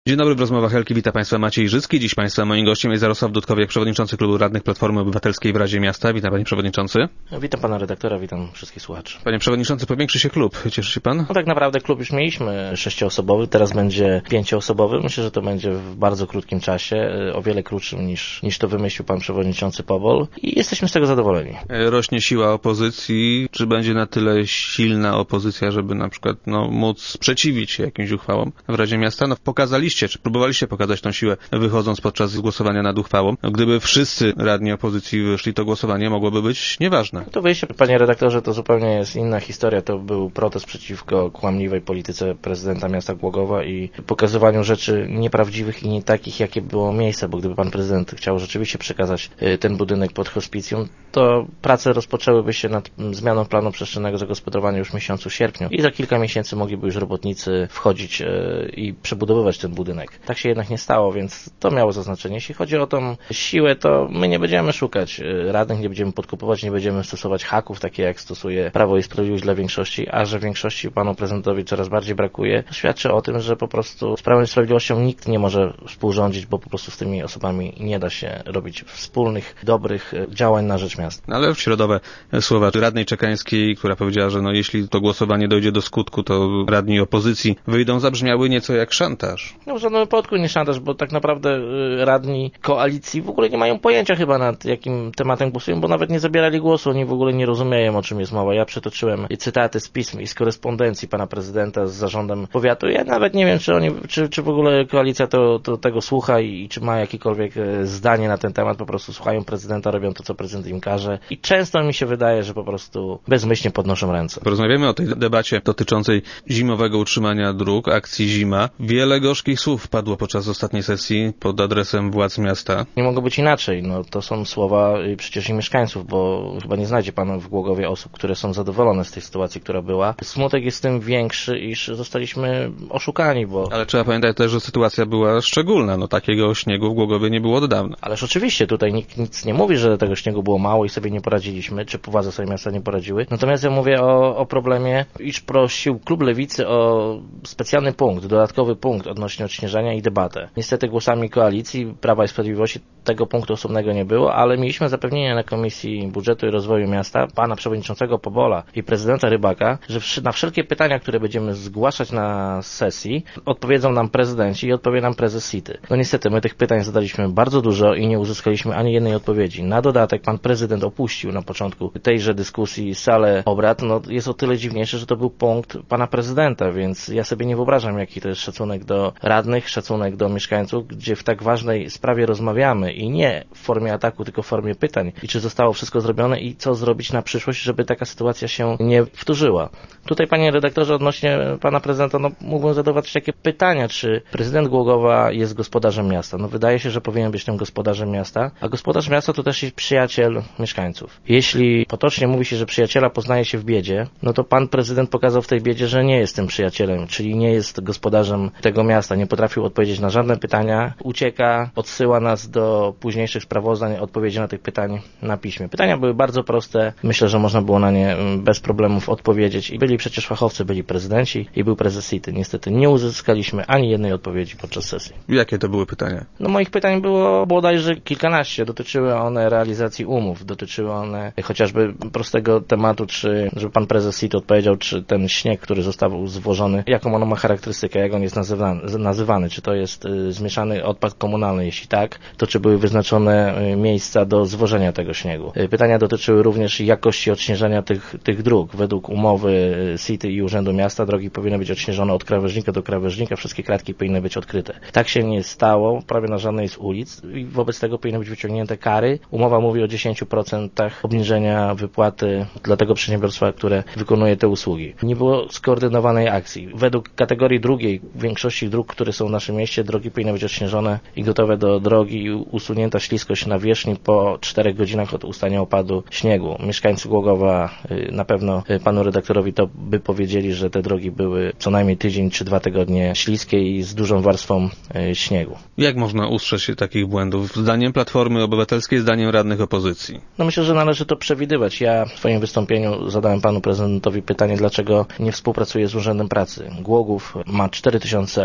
Dzień dobry, w rozmowach Helki wita Państwa Maciej Życki. Dziś Państwa moim gościem jest Jarosław Dudkowiak, przewodniczący Klubu Radnych Platformy Obywatelskiej w Radzie Miasta. Witam Panie Przewodniczący. Witam Pana redaktora, witam wszystkich słuchaczy. Panie Przewodniczący, powiększy się klub. Cieszy się Pan? No tak naprawdę klub już mieliśmy 6-osobowy, teraz będzie 5-osobowy. Myślę, że to będzie w bardzo krótkim czasie, o wiele krótszym niż to wymyślił Pan Przewodniczący Powol i jesteśmy z tego zadowoleni. Rośnie siła opozycji. Czy będzie na tyle silna opozycja, żeby na przykład móc sprzeciwić się jakimś uchwałom w Radzie Miasta? Pokazaliście, czy próbowaliście pokazać tą siłę, wychodząc podczas głosowania nad uchwałą. Gdyby wszyscy radni opozycji wyszli, to głosowanie mogłoby być nieważne. To wyjście, panie redaktorze, to zupełnie jest inna historia. To był protest przeciwko kłamliwej polityce prezydenta miasta Głogowa i pokazywaniu rzeczy nieprawdziwych i nie takich, jakie było miejsce, bo gdyby pan prezydent chciał rzeczywiście przekazać ten budynek pod hospicjum, to prace rozpoczęłyby się nad zmianą planu przestrzennego zagospodarowania już w miesiącu sierpniu i za kilka miesięcy mogliby już robotnicy wchodzić i przebudowywać ten budynek. Tak się jednak nie stało, więc to miało zaznaczenie. Jeśli chodzi o tą siłę, to my nie będziemy szukać radnych, nie będziemy podkupować, nie będziemy stosować haków, takie jak stosuje Prawo i Sprawiedliwość dla większości, a że większości panu prezydentowi coraz bardziej brakuje, to świadczy o tym, że po prostu z Prawem i Sprawiedliwością nikt nie może współrządzić, bo po prostu z tymi osobami nie da się robić wspólnych, dobrych działań na rzecz miasta. Ale środowe słowa radnej Czekańskiej, która powiedziała, że jeśli to głosowanie dojdzie do skutku, to radni opozycji wyjdą, zabrzmiały nieco jak szantaż. No w żadnym wypadku nie szantaż, bo tak naprawdę radni koalicji w ogóle nie mają pojęcia chyba nad jakim tematem głosują, bo nawet nie zabierali głosu, oni w ogóle nie rozumieją, o czym jest mowa. Ja przytoczyłem cytaty z pism i z korespondencji pana prezydenta z zarządem powiatu. Ja nawet nie wiem, czy w ogóle koalicja to tego słucha i czy ma jakiekolwiek zdanie na ten temat. Po prostu słuchają prezydenta, robią to, co prezydent im każe i często mi się wydaje, że po prostu bezmyślnie podnoszą ręce. Porozmawiamy o tej debacie dotyczącej zimowego utrzymania dróg, akcji Zima. Wiele gorzkich słów padło podczas ostatniej sesji pod adresem władz miasta. Nie mogło być inaczej. To są słowa przecież i mieszkańców, bo chyba nie znajdzie pan w Głogowie osób, które są zadowolone z tej sytuacji, która była. Smutek jest tym większy, iż zostaliśmy oszukani, bo... Ale trzeba pamiętać też, że sytuacja była szczególna. Takiego śniegu w Głogowie nie było od dawna. Ależ oczywiście, tutaj nikt nic nie mówi, że tego śniegu było mało i sobie nie poradziliśmy, czy władze sobie miasta nie poradziły. Natomiast ja mówię o problemie, iż prosił klub Lewicy o specjalny punkt, dodatkowy punkt odnośnie odśnieżania i debatę. Niestety głosami koalicji Prawa i Sprawiedliwości tego punktu osobnego nie było, ale mieliśmy zapewnienie na Komisji Budżetu i Rozwoju Miasta pana przewodniczącego Pobola i prezydenta Rybaka, że na wszelkie pytania, które będziemy zgłaszać na sesji, odpowiedzą nam prezydenci i odpowie nam prezes CIT-y. Niestety my tych pytań zadaliśmy bardzo dużo i nie uzyskaliśmy ani jednej odpowiedzi. Na dodatek pan prezydent opuścił na początku tejże dyskusji salę obrad. Jest o tyle dziwniejsze, że to był punkt pana prezydenta, więc ja sobie nie wyobrażam, jaki to jest szacunek do radnych, szacunek do mieszkańców, gdzie w tak ważnej sprawie rozmawiamy i nie w formie ataku, tylko w formie pytań. I czy zostało wszystko zrobione i co zrobić na przyszłość, żeby taka sytuacja się nie powtórzyła. Tutaj, panie redaktorze, odnośnie pana prezydenta, mógłbym zadawać takie pytania, czy prezydent Głogowa jest gospodarzem miasta. Wydaje się, że powinien być tym gospodarzem miasta, a gospodarz miasta to też jest przyjaciel mieszkańców. Jeśli potocznie mówi się, że przyjaciela poznaje się w biedzie, to pan prezydent pokazał w tej biedzie, że nie jest tym przyjacielem, czyli nie jest gospodarzem tego miasta, nie potrafił odpowiedzieć na żadne pytania, ucieka, odsyła nas do późniejszych sprawozdań, odpowiedzi na tych pytań na piśmie. Pytania były bardzo proste, myślę, że można było na nie bez problemów odpowiedzieć i byli przecież fachowcy, byli prezydenci i był prezes CIT-y. Niestety nie uzyskaliśmy ani jednej odpowiedzi podczas sesji. Jakie to były pytania? Moich pytań było bodajże kilkanaście. Dotyczyły one realizacji umów, dotyczyły one chociażby prostego tematu, żeby pan prezes CIT odpowiedział, czy ten śnieg, który został zwożony, jaką ono ma charakterystykę, jak on jest nazywany, czy to jest zmieszany odpad komunalny, jeśli tak, to czy były wyznaczone miejsca do zwożenia tego śniegu. Pytania dotyczyły również jakości odśnieżania tych dróg. Według umowy CIT-y i Urzędu Miasta drogi powinny być odśnieżone od krawężnika do krawężnika, wszystkie kratki powinny być odkryte. Tak się nie stało, prawie na żadnej z ulic i wobec tego powinny być wyciągnięte kary. Umowa mówi o 10% obniżenia wypłaty dla tego przedsiębiorstwa, które wykonuje te usługi. Nie było skoordynowanej akcji. Według kategorii drugiej, większości dróg, które są w naszym mieście, drogi powinny być odśnieżone i gotowe do drogi i usunięta śliskość nawierzchni po 4 godzinach od ustania opadu śniegu. Mieszkańcy Głogowa na pewno panu redaktorowi to by powiedzieli, że te drogi były co najmniej tydzień czy 2 tygodnie śliskie i z dużą warstwą śniegu. Jak można ustrzec się takich błędów? Zdaniem Platformy Obywatelskiej, zdaniem radnych opozycji? Myślę, że należy to przewidywać. Ja w swoim wystąpieniu zadałem panu prezydentowi pytanie, dlaczego nie współpracuje z Urzędem Pracy. Głogów ma 4000 osób,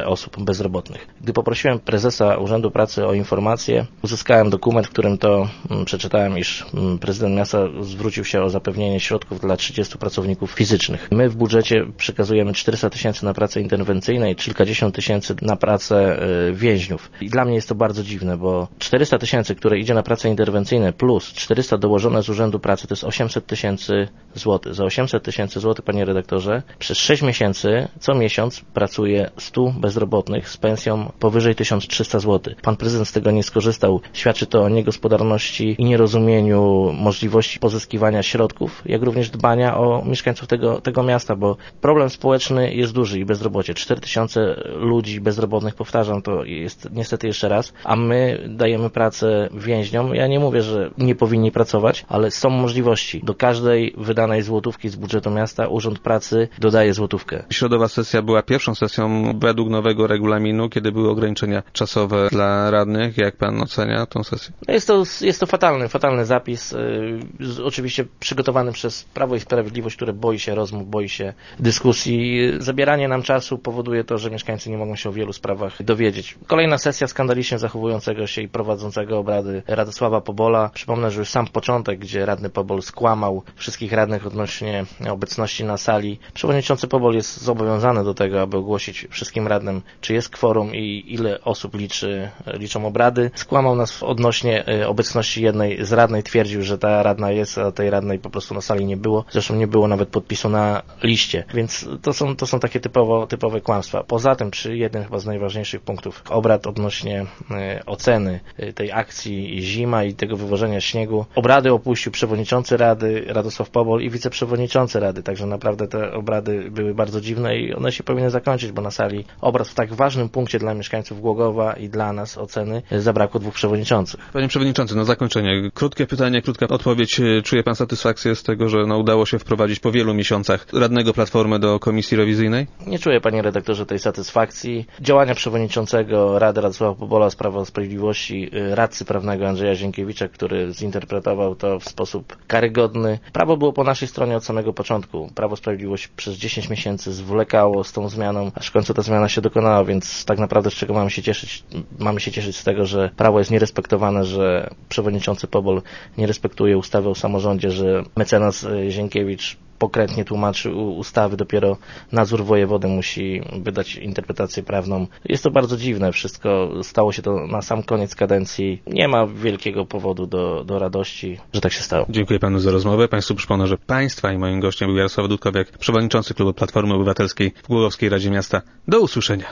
bezrobotnych. Gdy poprosiłem prezesa Urzędu Pracy o informację, uzyskałem dokument, w którym to przeczytałem, iż prezydent miasta zwrócił się o zapewnienie środków dla 30 pracowników fizycznych. My w budżecie przekazujemy 400 tysięcy na pracę interwencyjne i kilkadziesiąt tysięcy na pracę więźniów. I dla mnie jest to bardzo dziwne, bo 400 tysięcy, które idzie na pracę interwencyjne plus 400 dołożone z Urzędu Pracy, to jest 800 tysięcy złotych. Za 800 tysięcy złotych, panie redaktorze, przez 6 miesięcy co miesiąc pracuje 100 bezrobotnych z pensją powyżej 1300 zł. Pan prezydent z tego nie skorzystał. Świadczy to o niegospodarności i nierozumieniu możliwości pozyskiwania środków, jak również dbania o mieszkańców tego miasta, bo problem społeczny jest duży i bezrobocie. 4000 ludzi bezrobotnych, powtarzam to jest niestety jeszcze raz, a my dajemy pracę więźniom. Ja nie mówię, że nie powinni pracować, ale są możliwości. Do każdej wydanej złotówki z budżetu miasta Urząd Pracy dodaje złotówkę. Środowa sesja była pierwszą sesją według nowego regulaminu, kiedy były ograniczenia czasowe dla radnych. Jak pan ocenia tą sesję? Jest to fatalny zapis, oczywiście przygotowany przez Prawo i Sprawiedliwość, które boi się rozmów, boi się dyskusji. Zabieranie nam czasu powoduje to, że mieszkańcy nie mogą się o wielu sprawach dowiedzieć. Kolejna sesja skandalicznie zachowującego się i prowadzącego obrady Radosława Pobola. Przypomnę, że już sam początek, gdzie radny Pobol skłamał wszystkich radnych odnośnie obecności na sali. Przewodniczący Pobol jest zobowiązany do tego, aby ogłosić wszystkim radnym, czy jest kworum i ile osób liczą obrady. Skłamał nas odnośnie obecności jednej z radnej, twierdził, że ta radna jest, a tej radnej po prostu na sali nie było. Zresztą nie było nawet podpisu na liście. Więc to są takie typowe kłamstwa. Poza tym, przy jednym chyba z najważniejszych punktów obrad odnośnie oceny tej akcji zima i tego wywożenia śniegu, obrady opuścił przewodniczący rady Radosław Pobol i wiceprzewodniczący rady. Także naprawdę te obrady były bardzo dziwne i one się powinny zakończyć, bo na sali obrad w tak ważnym punkcie dla mieszkańców Głogowa i dla nas oceny zabrakło 2 przewodniczących. Panie przewodniczący, na zakończenie krótkie pytanie, krótka odpowiedź. Czuje pan satysfakcję z tego, że udało się wprowadzić po wielu miesiącach radnego Platformy do komisji rewizyjnej? Nie czuję, panie redaktorze, tej satysfakcji. Działania przewodniczącego Rady Radosława Pobola z Prawa i Sprawiedliwości, radcy prawnego Andrzeja Zienkiewicza, który zinterpretował to w sposób karygodny. Prawo było po naszej stronie od samego początku. Prawo i Sprawiedliwość przez 10 miesięcy zwlekało z tą zmianą, aż w końcu ta zmiana się dokonała, więc tak naprawdę z czego mamy się cieszyć? Mamy się cieszyć z tego, że prawo jest nierespektowane, że przewodniczący Pobol nie respektuje ustawy o samorządzie, że mecenas Zienkiewicz pokrętnie tłumaczy ustawy, dopiero nadzór wojewody musi wydać interpretację prawną. Jest to bardzo dziwne wszystko, stało się to na sam koniec kadencji. Nie ma wielkiego powodu do radości, że tak się stało. Dziękuję panu za rozmowę. Państwu przypomnę, że państwa i moim gościem był Jarosław Dudkowiak, przewodniczący klubu Platformy Obywatelskiej w Głogowskiej Radzie Miasta. Do usłyszenia.